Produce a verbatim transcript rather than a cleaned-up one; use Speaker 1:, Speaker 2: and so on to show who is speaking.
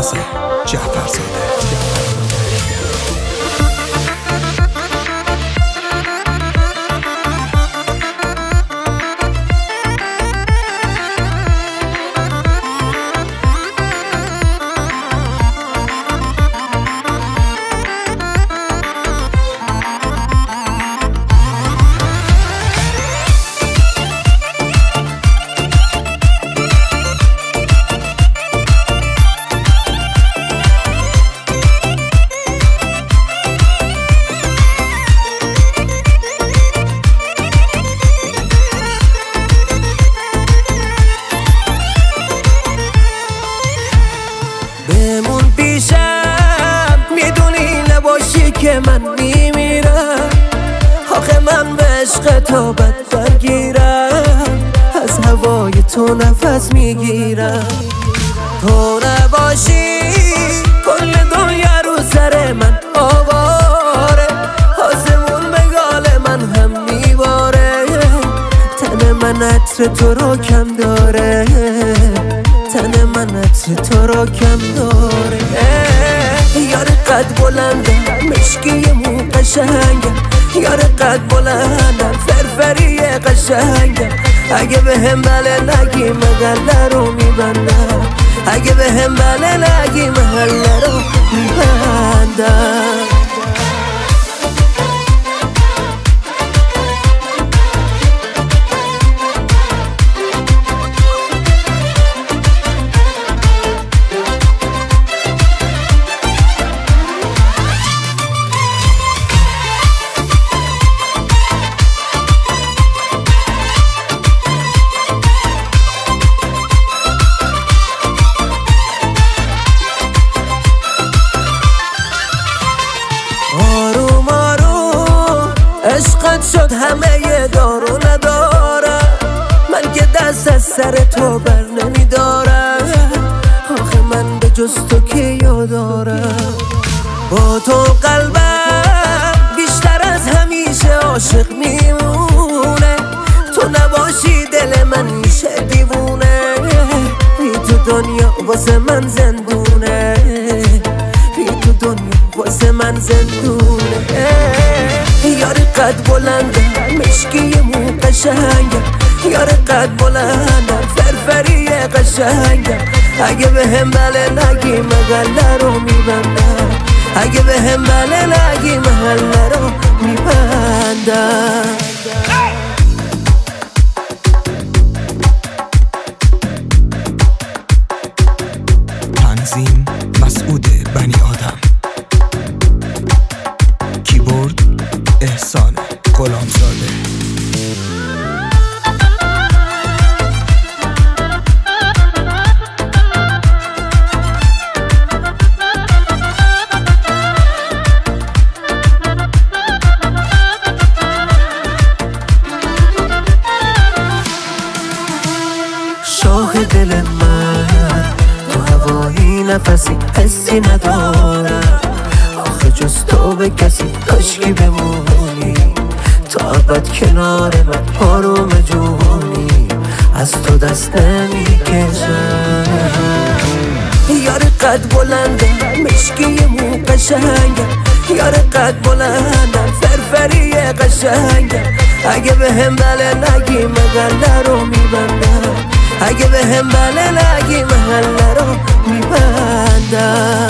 Speaker 1: میکسه جعفرزاده.
Speaker 2: بمون پیشم میدونی نباشی که من میمیرم. آخه من به عشق تو بد درگیرم، از هوای تو نفس میگیرم. تو نباشی کل دنیا رو سر من آواره، آسمون به گال من هم میباره. تن من عطر تو رو کم داره، تن من عطر تو رو کم داره. یار قد بلندم مشکی مو قشنگم، یار قد بلندم فرفری قشنگم. اگه به هم بله نگی محله رو میبندم، اگه به هم بله نگی محله رو میبندم. عشقت شد همه یه دارو ندارم، من که دست از سر تو بر نمیدارم. آخه من به جز تو که یادارم، با تو قلبم بیشتر از همیشه عاشق میمونه. تو نباشی دل من میشه دیوونه، بی تو دنیا واسه من زندونه، بی تو دنیا واسه من زندونه. یار قد بلندم مشکی مو قشنگم، یار قد بلندم فرفری قشنگم. اگه به هم بله نگی محله رو میبندم، اگه به هم بله نگی محله رو میبندم.
Speaker 1: تنظیم مسعود بنی آدم، کیبورد احسان غلامزاده.
Speaker 2: شاه دل من تو هوایی نفسی حسی ندارم. آخه جز تو به کسی کاشکی بمونی، تا ابد کنار من آروم جونی. از تو دست نمیکشم. یار قد بلندم مشکی مو قشنگم، یار قد بلندم فرفری قشنگم. اگه به هم بله نگی محله رو میبندم، اگه به هم بله نگی محله رو میبندم.